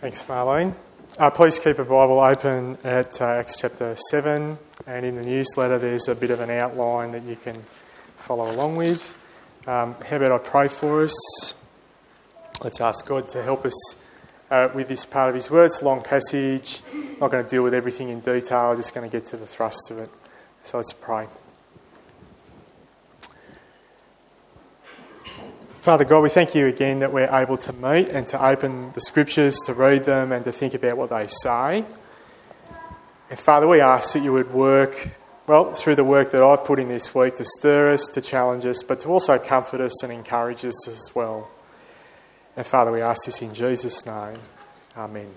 Thanks, Marlene. Please keep a Bible open at Acts chapter 7, and in the newsletter there's a bit of an outline that you can follow along with. How about I pray for us? Let's ask God to help us with this part of His Word. It's a long passage. Not going to deal with everything in detail, just going to get to the thrust of it. So let's pray. Father God, we thank you again that we're able to meet and to open the Scriptures, to read them and to think about what they say. And Father, we ask that you would work, through the work that I've put in this week, to stir us, to challenge us, but to also comfort us and encourage us as well. And Father, we ask this in Jesus' name. Amen.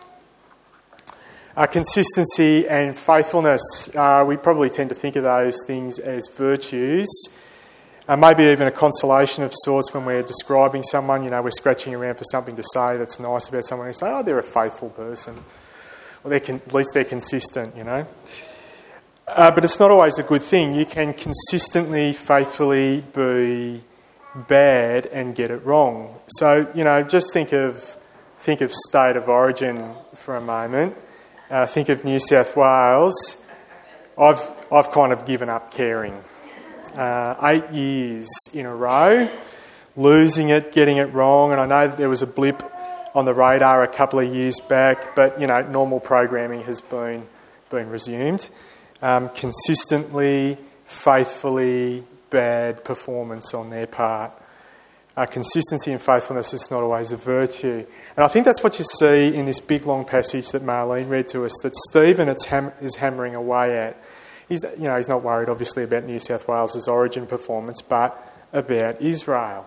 Consistency and faithfulness. We probably tend to think of those things as virtues. Maybe even a consolation of sorts when we're describing someone. We're scratching around for something to say that's nice about someone. We say, oh, they're a faithful person. Well, at least they're consistent, But it's not always a good thing. You can consistently, faithfully be bad and get it wrong. So, just think of state of origin for a moment. Think of New South Wales. I've kind of given up caring. 8 years in a row, losing it, getting it wrong. And I know that there was a blip on the radar a couple of years back, but, normal programming has been resumed. Consistently, faithfully, bad performance on their part. Consistency and faithfulness is not always a virtue. And I think that's what you see in this big, long passage that Marlene read to us, that Stephen is hammering away at. He's not worried, obviously, about New South Wales' origin performance, but about Israel.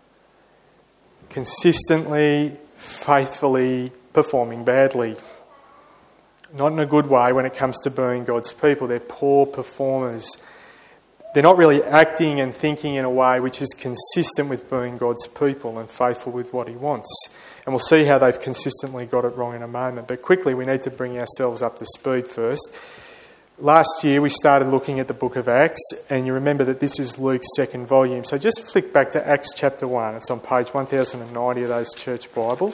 Consistently, faithfully performing badly. Not in a good way when it comes to being God's people. They're poor performers. They're not really acting and thinking in a way which is consistent with being God's people and faithful with what He wants. And we'll see how they've consistently got it wrong in a moment. But quickly, we need to bring ourselves up to speed first. Last year we started looking at the book of Acts, and you remember that this is Luke's second volume. So just flick back to Acts chapter 1. It's on page 1090 of those church Bibles.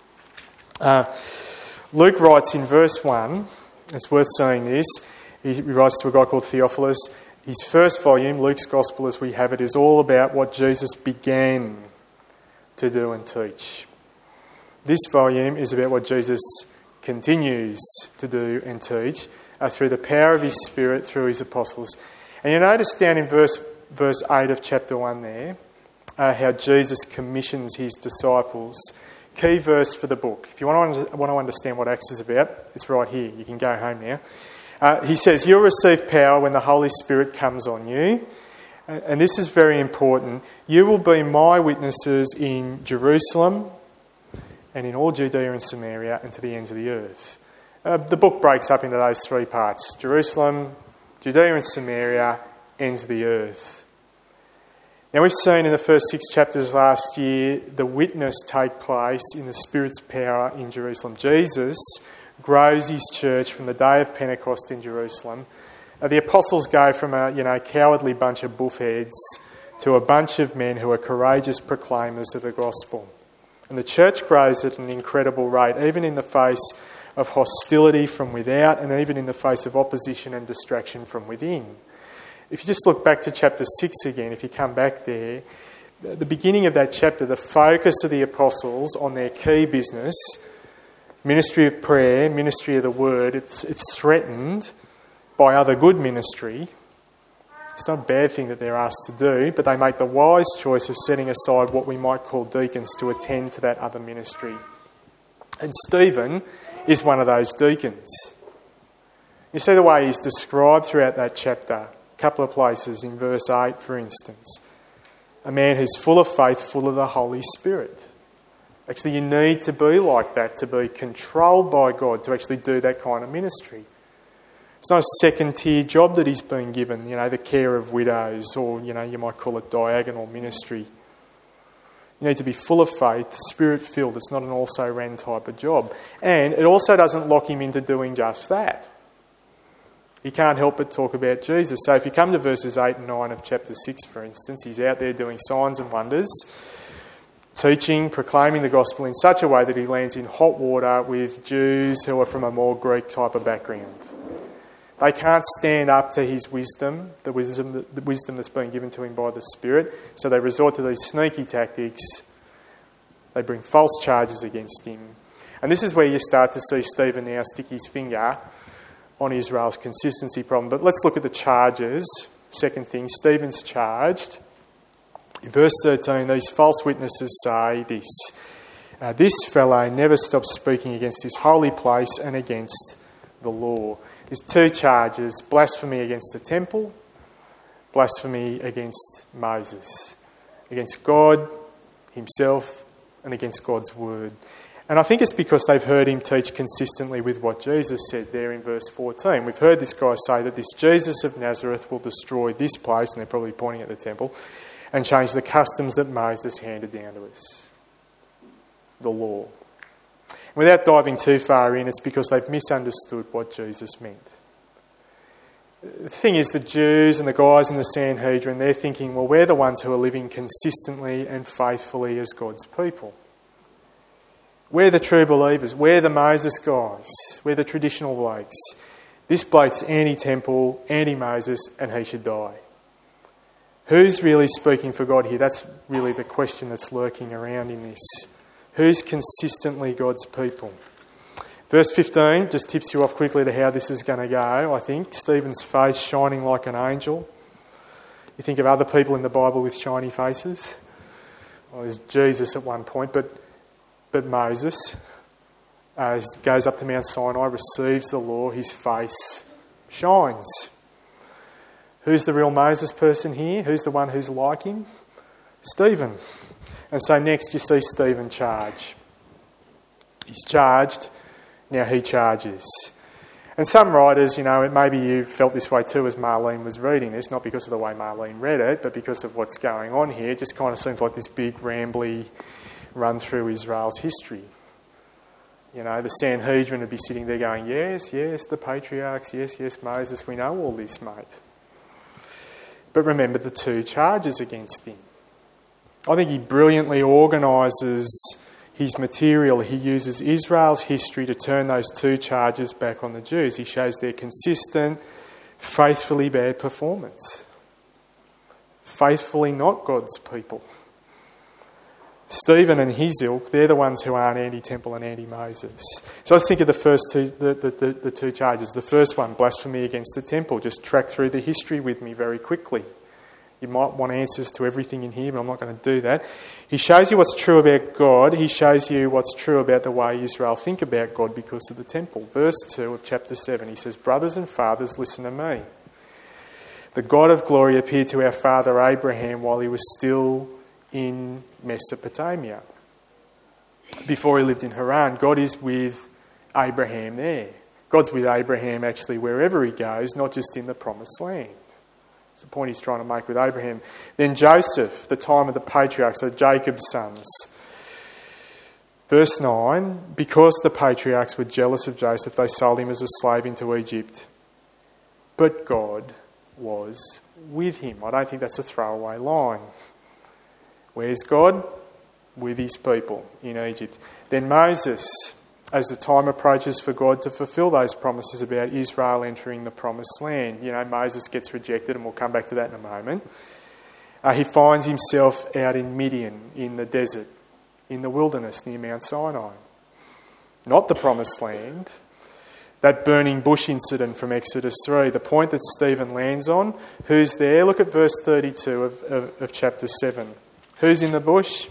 Luke writes in verse 1, it's worth saying this, he writes to a guy called Theophilus. His first volume, Luke's Gospel as we have it, is all about what Jesus began to do and teach. This volume is about what Jesus continues to do and teach through the power of His Spirit, through His apostles. And you notice down in verse 8 of chapter 1 there, how Jesus commissions His disciples. Key verse for the book. If you want to understand what Acts is about, it's right here. You can go home now. He says, you'll receive power when the Holy Spirit comes on you. And this is very important. You will be my witnesses in Jerusalem and in all Judea and Samaria and to the ends of the earth. The book breaks up into those three parts. Jerusalem, Judea and Samaria, ends of the earth. Now we've seen in the first 6 chapters last year the witness take place in the Spirit's power in Jerusalem. Jesus grows His church from the day of Pentecost in Jerusalem. The apostles go from a cowardly bunch of buffheads to a bunch of men who are courageous proclaimers of the gospel. And the church grows at an incredible rate, even in the face of hostility from without and even in the face of opposition and distraction from within. If you just look back to chapter 6 again, if you come back there, the beginning of that chapter, the focus of the apostles on their key business, ministry of prayer, ministry of the word, it's threatened by other good ministry. It's not a bad thing that they're asked to do, but they make the wise choice of setting aside what we might call deacons to attend to that other ministry. And Stephen is one of those deacons. You see the way he's described throughout that chapter, a couple of places, in verse 8 for instance. A man who's full of faith, full of the Holy Spirit. Actually, you need to be like that, to be controlled by God, to actually do that kind of ministry. It's not a second-tier job that he's been given, the care of widows, or, you might call it diagonal ministry. You need to be full of faith, Spirit-filled. It's not an also-ran type of job. And it also doesn't lock him into doing just that. He can't help but talk about Jesus. So if you come to verses 8 and 9 of chapter 6, for instance, he's out there doing signs and wonders. teaching, proclaiming the gospel in such a way that he lands in hot water with Jews who are from a more Greek type of background. They can't stand up to his wisdom, the wisdom that's been given to him by the Spirit, so they resort to these sneaky tactics. They bring false charges against him. And this is where you start to see Stephen now stick his finger on Israel's consistency problem. But let's look at the charges. Second thing, Stephen's charged. In verse 13, these false witnesses say this. This fellow never stops speaking against his holy place and against the law. There's two charges: blasphemy against the temple, blasphemy against Moses, against God himself and against God's word. And I think it's because they've heard him teach consistently with what Jesus said there in verse 14. We've heard this guy say that this Jesus of Nazareth will destroy this place, and they're probably pointing at the temple, and change the customs that Moses handed down to us, the law. And without diving too far in, it's because they've misunderstood what Jesus meant. The thing is, the Jews and the guys in the Sanhedrin, they're thinking, well, we're the ones who are living consistently and faithfully as God's people. We're the true believers. We're the Moses guys. We're the traditional blokes. This bloke's anti-temple, anti-Moses, and he should die. Who's really speaking for God here? That's really the question that's lurking around in this. Who's consistently God's people? Verse 15 just tips you off quickly to how this is going to go, I think. Stephen's face shining like an angel. You think of other people in the Bible with shiny faces. Well, there's Jesus at one point, but Moses goes up to Mount Sinai, receives the law, his face shines. Who's the real Moses person here? Who's the one who's like him? Stephen. And so next you see Stephen charge. He's charged, now he charges. And some writers, maybe you felt this way too as Marlene was reading this, not because of the way Marlene read it, but because of what's going on here. It just kind of seems like this big, rambly run through Israel's history. The Sanhedrin would be sitting there going, yes, the patriarchs, yes, Moses, we know all this, mate. But remember the two charges against him. I think he brilliantly organises his material. He uses Israel's history to turn those two charges back on the Jews. He shows their consistent, faithfully bad performance. Faithfully not God's people. Stephen and his ilk, they're the ones who aren't anti-temple and anti-Moses. So let's think of the first two, the two charges. The first one, blasphemy against the temple. Just track through the history with me very quickly. You might want answers to everything in here, but I'm not going to do that. He shows you what's true about God. He shows you what's true about the way Israel think about God because of the temple. Verse 2 of chapter 7, he says, "Brothers and fathers, listen to me. The God of glory appeared to our father Abraham while he was still in Mesopotamia. Before he lived in Haran, God is with Abraham there. God's with Abraham actually wherever he goes, not just in the promised land. That's the point he's trying to make with Abraham. Then Joseph, the time of the patriarchs, so Jacob's sons. Verse 9, because the patriarchs were jealous of Joseph, they sold him as a slave into Egypt. But God was with him." I don't think that's a throwaway line. Where's God? With his people in Egypt. Then Moses, as the time approaches for God to fulfill those promises about Israel entering the promised land. Moses gets rejected, and we'll come back to that in a moment. He finds himself out in Midian, in the desert, in the wilderness near Mount Sinai. Not the promised land. That burning bush incident from Exodus 3, the point that Stephen lands on. Who's there? Look at verse 32 of chapter 7. Who's in the bush?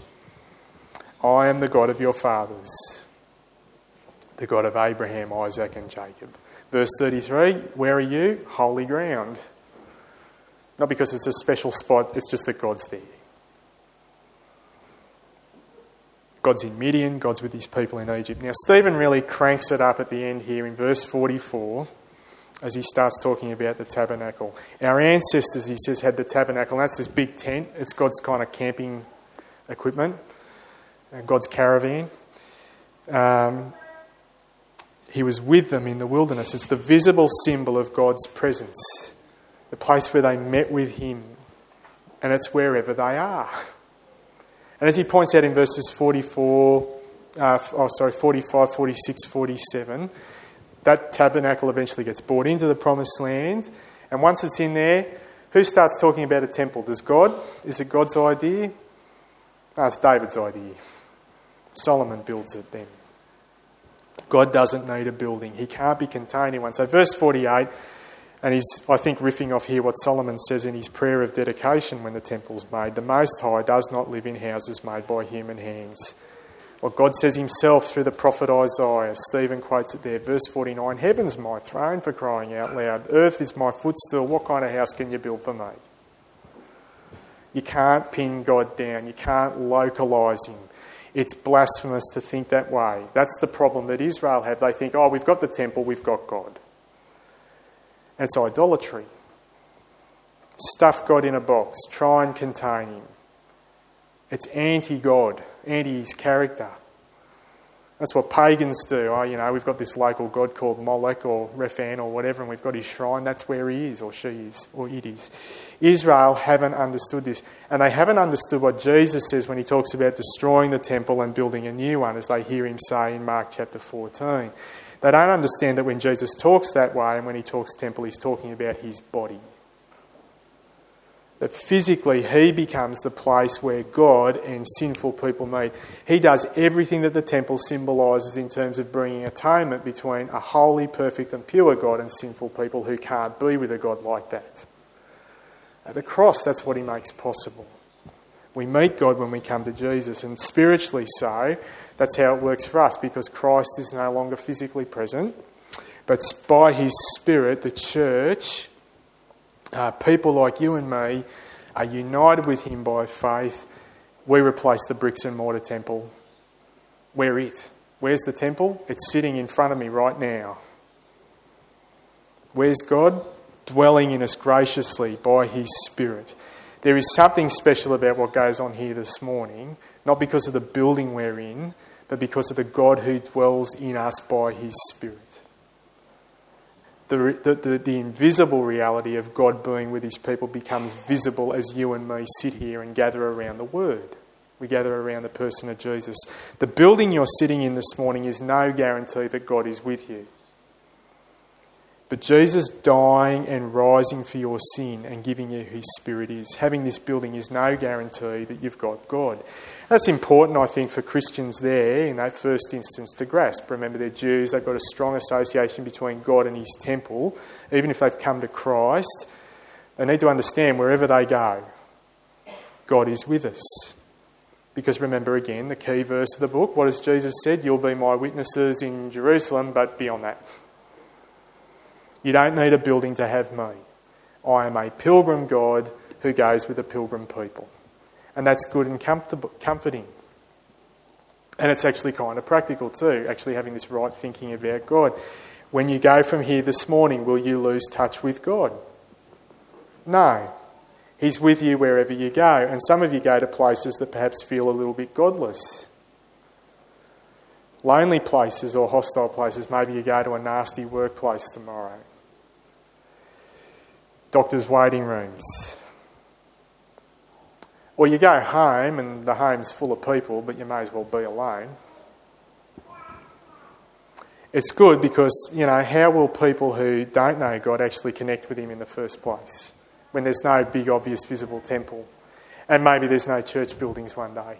I am the God of your fathers, the God of Abraham, Isaac and Jacob. Verse 33, where are you? Holy ground. Not because it's a special spot, it's just that God's there. God's in Midian, God's with his people in Egypt. Now, Stephen really cranks it up at the end here in verse 44 as he starts talking about the tabernacle. Our ancestors, he says, had the tabernacle, and that's this big tent. It's God's kind of camping equipment, God's caravan. He was with them in the wilderness. It's the visible symbol of God's presence, the place where they met with him, and it's wherever they are. And as he points out in verses 45, 46, 47, that tabernacle eventually gets brought into the promised land. And once it's in there, who starts talking about a temple? Does God? Is it God's idea? No, it's David's idea. Solomon builds it then. God doesn't need a building. He can't be contained in one. So verse 48, and he's, I think, riffing off here what Solomon says in his prayer of dedication when the temple's made. The Most High does not live in houses made by human hands. What God says himself through the prophet Isaiah. Stephen quotes it there. Verse 49, heaven's my throne, for crying out loud. Earth is my footstool. What kind of house can you build for me? You can't pin God down. You can't localise him. It's blasphemous to think that way. That's the problem that Israel have. They think, oh, we've got the temple, we've got God. And it's idolatry. Stuff God in a box. Try and contain him. It's anti-God, anti-his character. That's what pagans do. Oh, we've got this local god called Molech or Rephan or whatever, and we've got his shrine. That's where he is, or she is, or it is. Israel haven't understood this. And they haven't understood what Jesus says when he talks about destroying the temple and building a new one, as they hear him say in Mark chapter 14. They don't understand that when Jesus talks that way and when he talks temple, he's talking about his body. That physically he becomes the place where God and sinful people meet. He does everything that the temple symbolises in terms of bringing atonement between a holy, perfect and pure God and sinful people who can't be with a God like that. At the cross, that's what he makes possible. We meet God when we come to Jesus, and spiritually so, that's how it works for us, because Christ is no longer physically present, but by his Spirit, the church, people like you and me, are united with him by faith. We replace the bricks and mortar temple. We're it. Where's the temple? It's sitting in front of me right now. Where's God? Dwelling in us graciously by his Spirit. There is something special about what goes on here this morning, not because of the building we're in, but because of the God who dwells in us by his Spirit. The invisible reality of God being with his people becomes visible as you and me sit here and gather around the Word. We gather around the person of Jesus. The building you're sitting in this morning is no guarantee that God is with you. But Jesus dying and rising for your sin and giving you his Spirit is. Having this building is no guarantee that you've got God. That's important, I think, for Christians there in that first instance to grasp. Remember, they're Jews. They've got a strong association between God and his temple. Even if they've come to Christ, they need to understand wherever they go, God is with us. Because remember again, the key verse of the book, what has Jesus said? You'll be my witnesses in Jerusalem, but beyond that. You don't need a building to have me. I am a pilgrim God who goes with a pilgrim people. And that's good and comforting. And it's actually kind of practical too, actually having this right thinking about God. When you go from here this morning, will you lose touch with God? No. He's with you wherever you go. And some of you go to places that perhaps feel a little bit godless. Lonely places or hostile places. Maybe you go to a nasty workplace tomorrow. Doctors' waiting rooms. Or you go home and the home's full of people, but you may as well be alone. It's good because, how will people who don't know God actually connect with him in the first place when there's no big, obvious, visible temple and maybe there's no church buildings one day?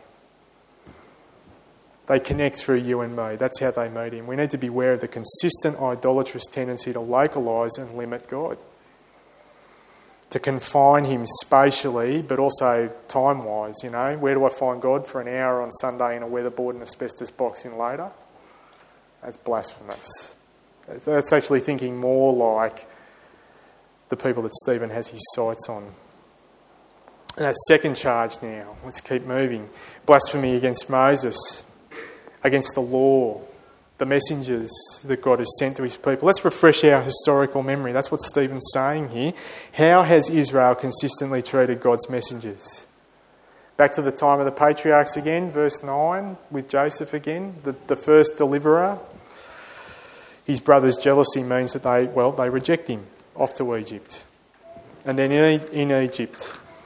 They connect through you and me. That's how they meet him. We need to be aware of the consistent idolatrous tendency to localise and limit God. To confine him spatially, but also time-wise, Where do I find God for an hour on Sunday in a weatherboard and asbestos box in Loader? That's blasphemous. That's actually thinking more like the people that Stephen has his sights on. And that second charge now. Let's keep moving. Blasphemy against Moses, against the law, the messengers that God has sent to his people. Let's refresh our historical memory. That's what Stephen's saying here. How has Israel consistently treated God's messengers? Back to the time of the patriarchs again, verse 9, with Joseph again, the first deliverer. His brother's jealousy means that they reject him, off to Egypt. And then in Egypt,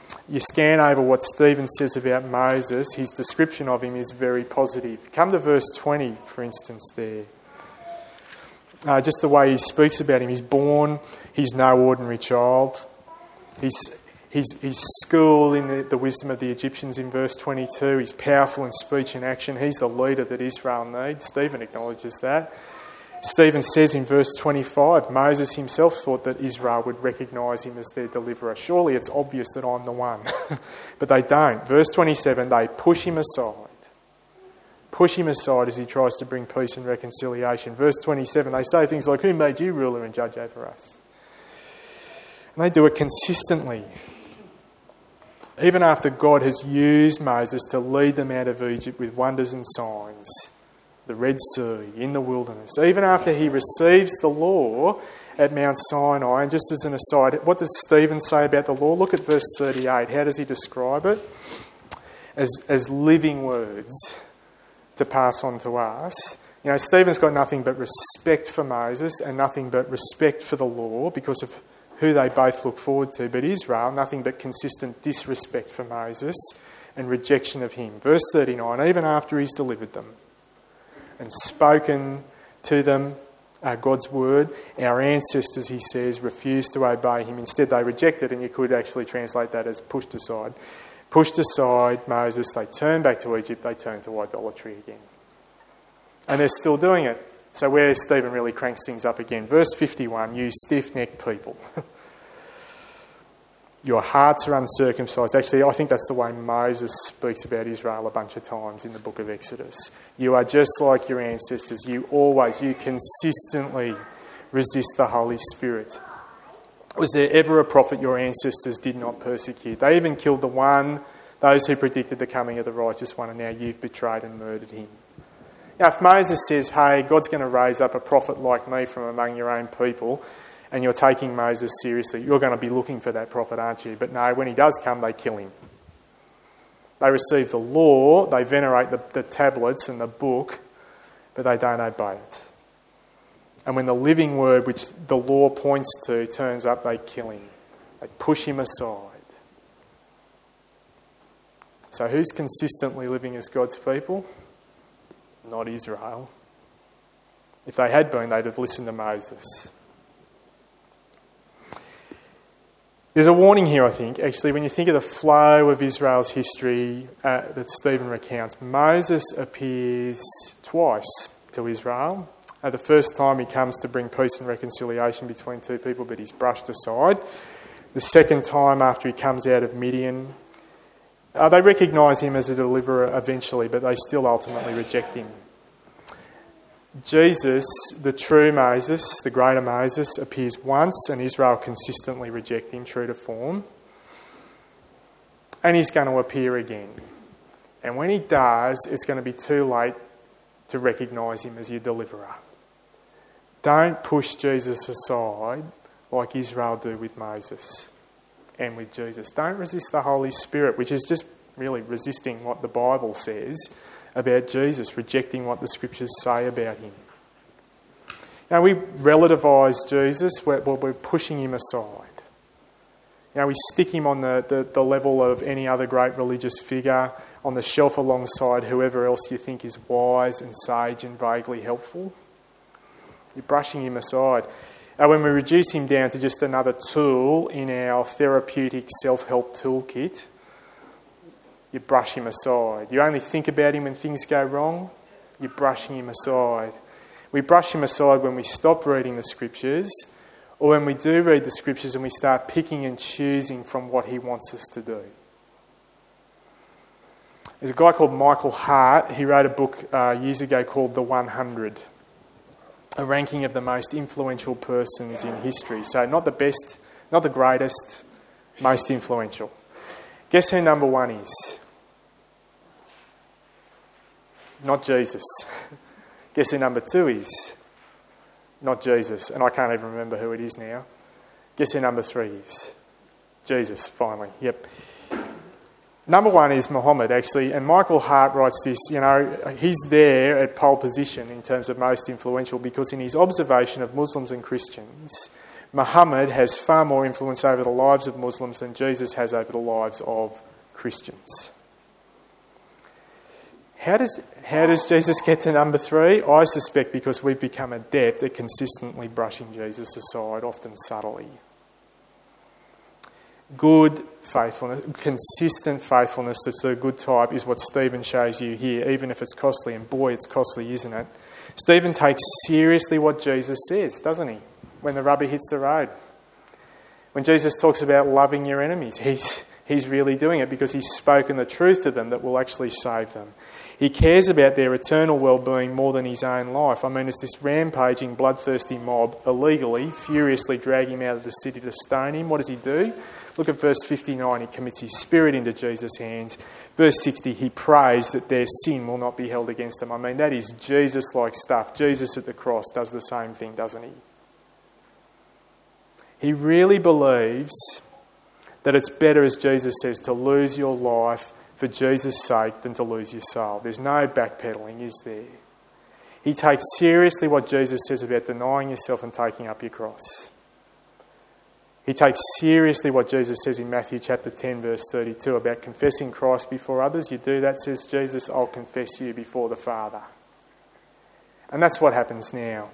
You scan over what Stephen says about Moses, his description of him is very positive. Come to verse 20, for instance, there. Just the way he speaks about him. He's born, he's no ordinary child. He's schooled in the wisdom of the Egyptians in verse 22. He's powerful in speech and action. He's the leader that Israel needs. Stephen acknowledges that. Stephen says in verse 25, Moses himself thought that Israel would recognise him as their deliverer. Surely it's obvious that I'm the one. But they don't. Verse 27, they push him aside. Push him aside as he tries to bring peace and reconciliation. Verse 27, they say things like, who made you ruler and judge over us? And they do it consistently. Even after God has used Moses to lead them out of Egypt with wonders and signs, the Red Sea, in the wilderness, even after he receives the law at Mount Sinai, and just as an aside, what does Stephen say about the law? Look at verse 38. How does he describe it? As living words to pass on to us. You know, Stephen's got nothing but respect for Moses and nothing but respect for the law because of who they both look forward to. But Israel, nothing but consistent disrespect for Moses and rejection of him. Verse 39, even after he's delivered them and spoken to them God's word, our ancestors, he says, refused to obey him. Instead, they rejected, and you could actually translate that as pushed aside. Pushed aside Moses, they turned back to Egypt, they turned to idolatry again. And they're still doing it. So where Stephen really cranks things up again. Verse 51, you stiff-necked people. Your hearts are uncircumcised. Actually, I think that's the way Moses speaks about Israel a bunch of times in the book of Exodus. You are just like your ancestors. You consistently resist the Holy Spirit. Was there ever a prophet your ancestors did not persecute? They even killed those who predicted the coming of the righteous one, and now you've betrayed and murdered him. Now, if Moses says, hey, God's going to raise up a prophet like me from among your own people, and you're taking Moses seriously, you're going to be looking for that prophet, aren't you? But no, when he does come, they kill him. They receive the law, they venerate the tablets and the book, but they don't obey it. And when the living word, which the law points to, turns up, they kill him. They push him aside. So who's consistently living as God's people? Not Israel. If they had been, they'd have listened to Moses. There's a warning here, I think, actually, when you think of the flow of Israel's history that Stephen recounts. Moses appears twice to Israel. The first time he comes to bring peace and reconciliation between two people, but he's brushed aside. The second time after he comes out of Midian, they recognise him as a deliverer eventually, but they still ultimately reject him. Jesus, the true Moses, the greater Moses, appears once, and Israel consistently reject him, true to form. And he's going to appear again. And when he does, it's going to be too late to recognise him as your deliverer. Don't push Jesus aside like Israel do with Moses and with Jesus. Don't resist the Holy Spirit, which is just really resisting what the Bible says about Jesus, rejecting what the Scriptures say about him. Now, we relativise Jesus, we're pushing him aside. We stick him on the level of any other great religious figure, on the shelf alongside whoever else you think is wise and sage and vaguely helpful. You're brushing him aside. When we reduce him down to just another tool in our therapeutic self-help toolkit, you brush him aside. You only think about him when things go wrong. You're brushing him aside. We brush him aside when we stop reading the Scriptures, or when we do read the Scriptures and we start picking and choosing from what he wants us to do. There's a guy called Michael Hart. He wrote a book years ago called The 100, a ranking of the most influential persons in history. So not the best, not the greatest, most influential. Guess who number one is? Not Jesus. Guess who number two is? Not Jesus. And I can't even remember who it is now. Guess who number three is? Jesus, finally. Yep. Number one is Muhammad, actually. And Michael Hart writes this, he's there at pole position in terms of most influential because in his observation of Muslims and Christians, Muhammad has far more influence over the lives of Muslims than Jesus has over the lives of Christians. How does Jesus get to number 3? I suspect because we've become adept at consistently brushing Jesus aside, often subtly. Good faithfulness, consistent faithfulness that's the good type is what Stephen shows you here, even if it's costly. And boy, it's costly, isn't it? Stephen takes seriously what Jesus says, doesn't he? When the rubber hits the road. When Jesus talks about loving your enemies, he's really doing it because he's spoken the truth to them that will actually save them. He cares about their eternal well-being more than his own life. I mean, as this rampaging, bloodthirsty mob illegally, furiously drag him out of the city to stone him, what does he do? Look at verse 59. He commits his spirit into Jesus' hands. Verse 60, he prays that their sin will not be held against them. I mean, that is Jesus-like stuff. Jesus at the cross does the same thing, doesn't he? He really believes that it's better, as Jesus says, to lose your life for Jesus' sake than to lose your soul. There's no backpedaling, is there? He takes seriously what Jesus says about denying yourself and taking up your cross. He takes seriously what Jesus says in Matthew chapter 10, verse 32 about confessing Christ before others. You do that, says Jesus, I'll confess you before the Father. And that's what happens now.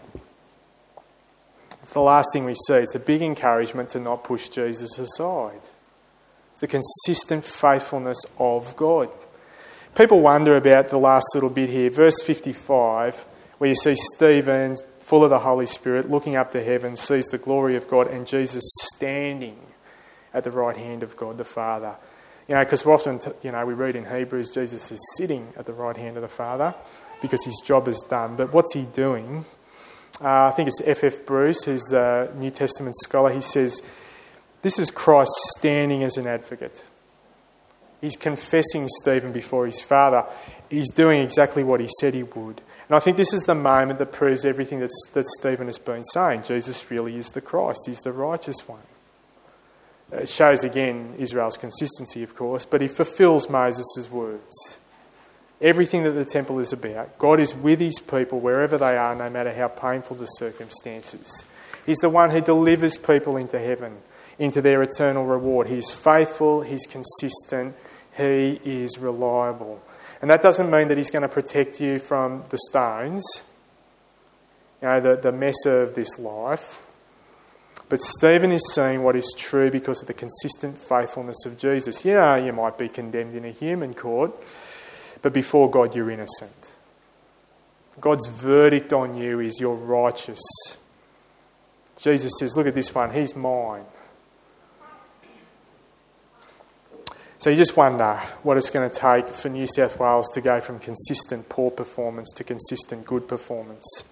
It's the last thing we see. It's a big encouragement to not push Jesus aside. It's the consistent faithfulness of God. People wonder about the last little bit here, verse 55, where you see Stephen, full of the Holy Spirit, looking up to heaven, sees the glory of God and Jesus standing at the right hand of God the Father. You know, because often, we read in Hebrews, Jesus is sitting at the right hand of the Father because his job is done. But what's he doing? I think it's F.F. Bruce, who's a New Testament scholar. He says, this is Christ standing as an advocate. He's confessing Stephen before his Father. He's doing exactly what he said he would. And I think this is the moment that proves everything that Stephen has been saying. Jesus really is the Christ. He's the righteous one. It shows again Israel's consistency, of course, but he fulfills Moses' words. Everything that the temple is about. God is with his people wherever they are, no matter how painful the circumstances. He's the one who delivers people into heaven, into their eternal reward. He is faithful, he's consistent, he is reliable. And that doesn't mean that he's going to protect you from the stones, the mess of this life. But Stephen is saying what is true because of the consistent faithfulness of Jesus. Yeah, you might be condemned in a human court, but before God you're innocent. God's verdict on you is you're righteous. Jesus says, look at this one, he's mine. So you just wonder what it's going to take for New South Wales to go from consistent poor performance to consistent good performance.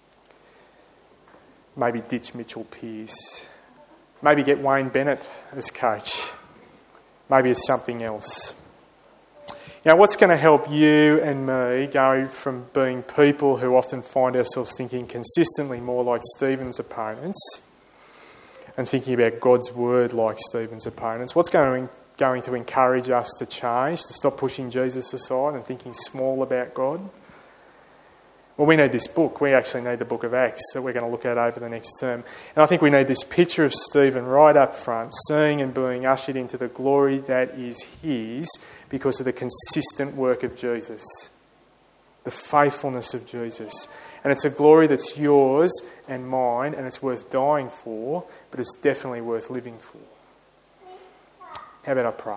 Maybe ditch Mitchell Pearce. Maybe get Wayne Bennett as coach. Maybe it's something else. What's going to help you and me go from being people who often find ourselves thinking consistently more like Stephen's opponents and thinking about God's word like Stephen's opponents? What's going to encourage us to change, to stop pushing Jesus aside and thinking small about God? Well, we need this book. We actually need the book of Acts that we're going to look at over the next term. And I think we need this picture of Stephen right up front, seeing and being ushered into the glory that is his because of the consistent work of Jesus, the faithfulness of Jesus. And it's a glory that's yours and mine, and it's worth dying for, but it's definitely worth living for. How about I pray?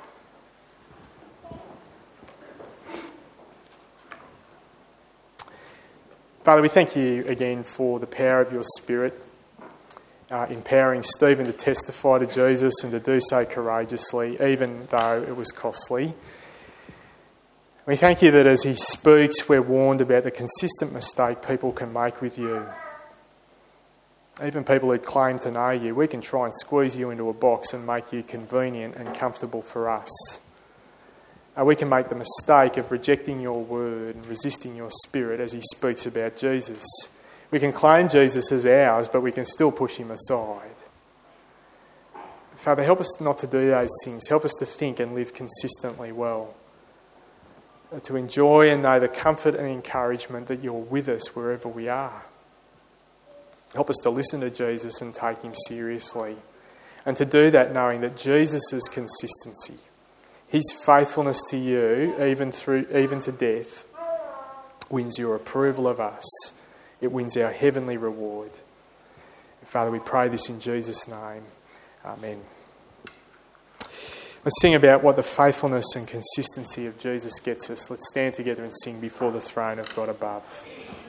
Father, we thank you again for the power of your Spirit, empowering Stephen to testify to Jesus and to do so courageously, even though it was costly. We thank you that as he speaks, we're warned about the consistent mistake people can make with you. Even people who claim to know you, we can try and squeeze you into a box and make you convenient and comfortable for us. We can make the mistake of rejecting your word and resisting your Spirit as he speaks about Jesus. We can claim Jesus as ours, but we can still push him aside. Father, help us not to do those things. Help us to think and live consistently well. To enjoy and know the comfort and encouragement that you're with us wherever we are. Help us to listen to Jesus and take him seriously. And to do that knowing that Jesus' consistency, his faithfulness to you, even to death, wins your approval of us. It wins our heavenly reward. And Father, we pray this in Jesus' name. Amen. Let's sing about what the faithfulness and consistency of Jesus gets us. Let's stand together and sing before the throne of God above.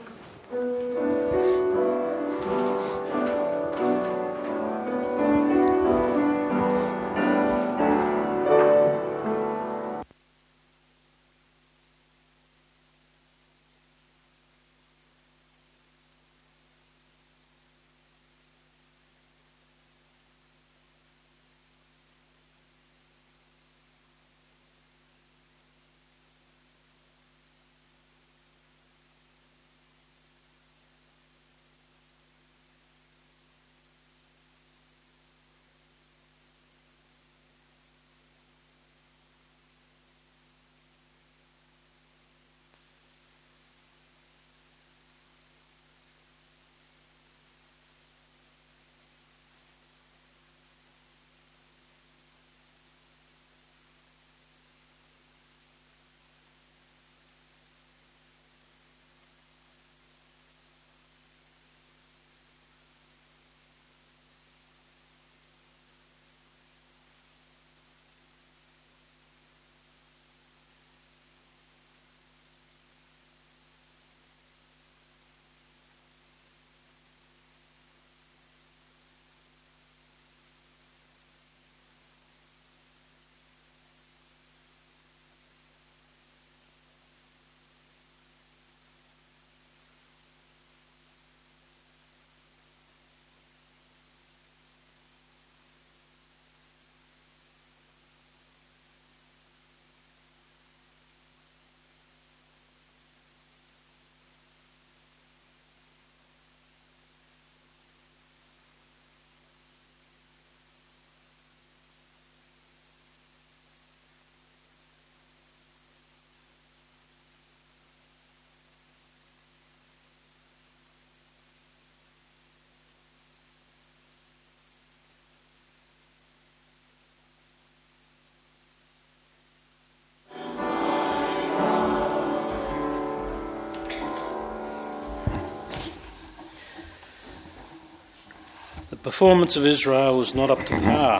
The performance of Israel was not up to par.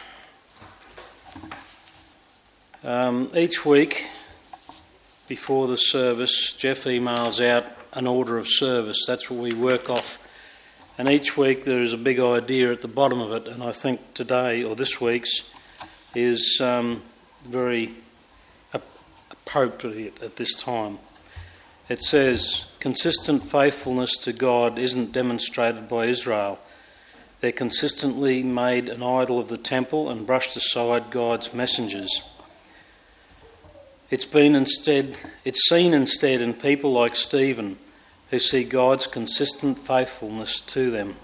Each week before the service, Jeff emails out an order of service. That's what we work off. And each week there is a big idea at the bottom of it. And I think today, or this week's, is very appropriate at this time. It says, consistent faithfulness to God isn't demonstrated by Israel. They consistently made an idol of the temple and brushed aside God's messengers. It's seen instead in people like Stephen, who see God's consistent faithfulness to them.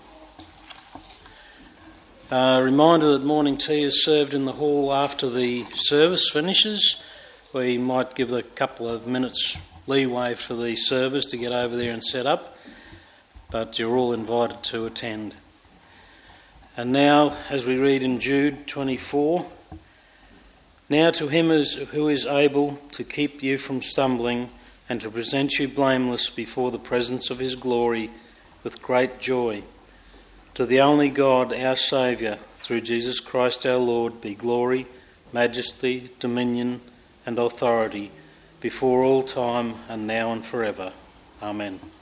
A reminder that morning tea is served in the hall after the service finishes. We might give a couple of minutes leeway for the servers to get over there and set up, but you're all invited to attend. And now, as we read in Jude 24, now to him who is able to keep you from stumbling and to present you blameless before the presence of his glory with great joy, to the only God, our Saviour, through Jesus Christ our Lord, be glory, majesty, dominion and authority before all time and now and forever. Amen.